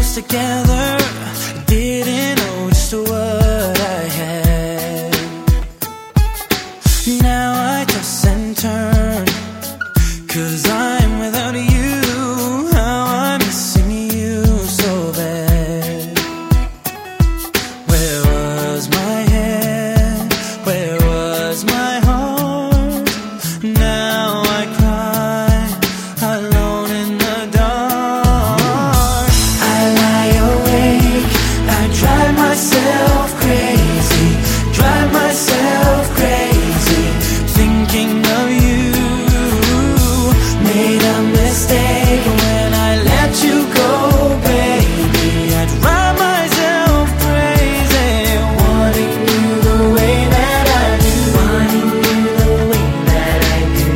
us together, didn't know just what I had. Now I toss and turn, 'cause I'm without you. How I'm missing you so bad. Where was my head? Where was my heart? Now I cry alone in the dark. I lie awake, I drive myself crazy, drive myself crazy, thinking of you. Made a mistake when I let you go, baby. I drive myself crazy, wanting you the way that I do, wanting you the way that I do.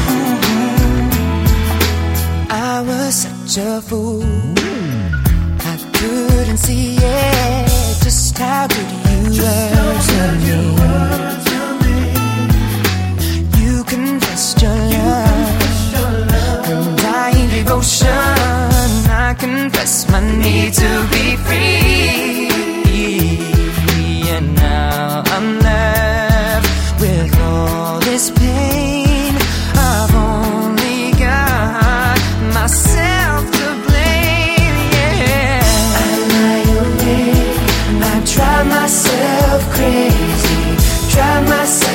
I was such a fool, I couldn't see it, just how good you were to me. You confessed your love, undying devotion. I confess my need to be free, and now I'm left with all this pain. I've only got myself to blame, yeah. I lie awake, I drive myself crazy, drive myself